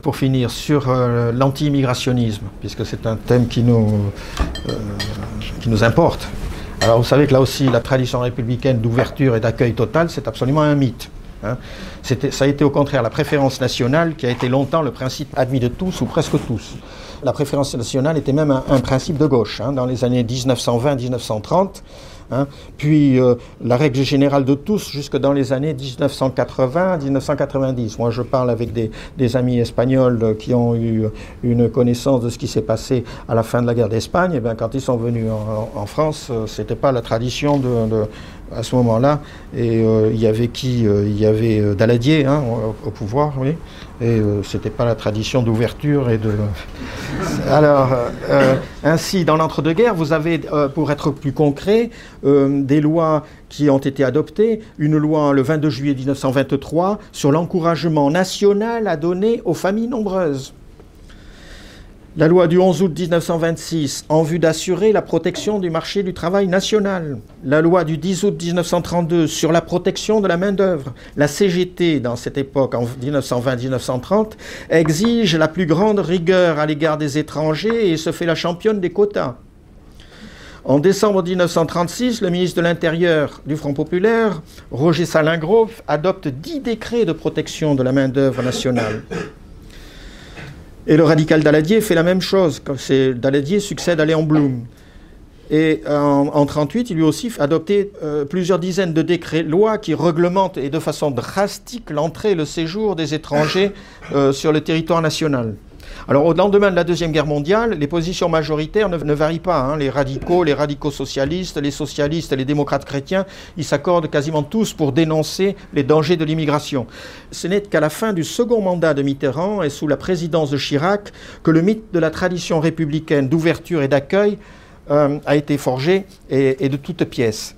pour finir, sur l'anti-immigrationnisme, puisque c'est un thème qui nous importe. Alors vous savez que là aussi, la tradition républicaine d'ouverture et d'accueil total, c'est absolument un mythe. Hein. Ça a été au contraire la préférence nationale qui a été longtemps le principe admis de tous ou presque tous. La préférence nationale était même un principe de gauche, hein, dans les années 1920-1930. Hein. Puis la règle générale de tous jusque dans les années 1980-1990. Moi je parle avec des amis espagnols qui ont eu une connaissance de ce qui s'est passé à la fin de la guerre d'Espagne. Et bien, quand ils sont venus en France, c'était pas la tradition à ce moment-là. Et il y avait qui il y avait Daladier, hein, au pouvoir, oui. Et c'était pas la tradition d'ouverture et de... Alors, ainsi, dans l'entre-deux-guerres, vous avez, pour être plus concret, des lois qui ont été adoptées. Une loi le 22 juillet 1923 sur l'encouragement national à donner aux familles nombreuses. La loi du 11 août 1926 en vue d'assurer la protection du marché du travail national. La loi du 10 août 1932 sur la protection de la main-d'œuvre. La CGT, dans cette époque, en 1920-1930, exige la plus grande rigueur à l'égard des étrangers et se fait la championne des quotas. En décembre 1936, le ministre de l'Intérieur du Front populaire, Roger Salingro, adopte 10 décrets de protection de la main-d'œuvre nationale. Et le radical Daladier fait la même chose. Daladier succède à Léon Blum. Et en 1938, il lui aussi adopté plusieurs dizaines de décrets-lois qui réglementent et de façon drastique l'entrée et le séjour des étrangers sur le territoire national. Alors au lendemain de la Deuxième Guerre mondiale, les positions majoritaires ne varient pas. Hein. Les radicaux socialistes, les socialistes et les démocrates chrétiens, ils s'accordent quasiment tous pour dénoncer les dangers de l'immigration. Ce n'est qu'à la fin du second mandat de Mitterrand et sous la présidence de Chirac que le mythe de la tradition républicaine d'ouverture et d'accueil a été forgé et de toutes pièces.